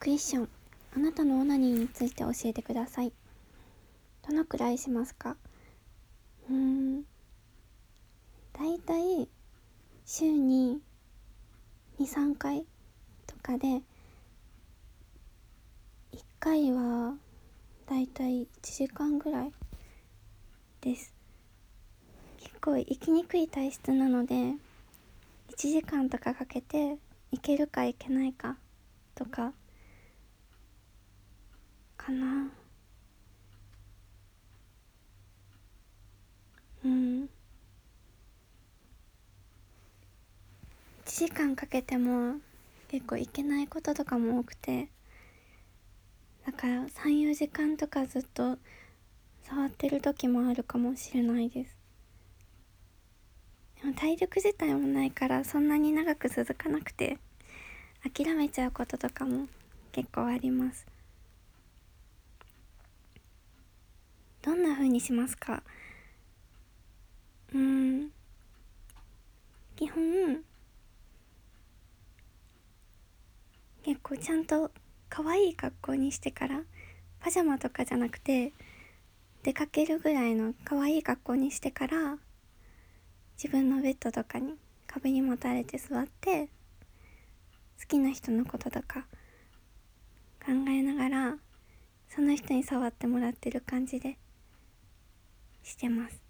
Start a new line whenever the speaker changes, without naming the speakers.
クエスチョン。あなたのオナニーについて教えてください。どのくらいしますか？だいたい週に2、3回とかで、1回はだいたい1時間ぐらいです。結構生きにくい体質なので、1時間とかかけていけるかいけないかとかかな。1時間かけても結構いけないこととかも多くて、だから3、4時間とかずっと触ってる時もあるかもしれないです。でも体力自体もないからそんなに長く続かなくて諦めちゃうこととかも結構あります。どんな風にしますか？基本結構ちゃんと可愛い格好にしてから、パジャマとかじゃなくて出かけるぐらいの可愛い格好にしてから自分のベッドとかに壁にもたれて座って好きな人のこととか考えながらその人に触ってもらってる感じでしてます。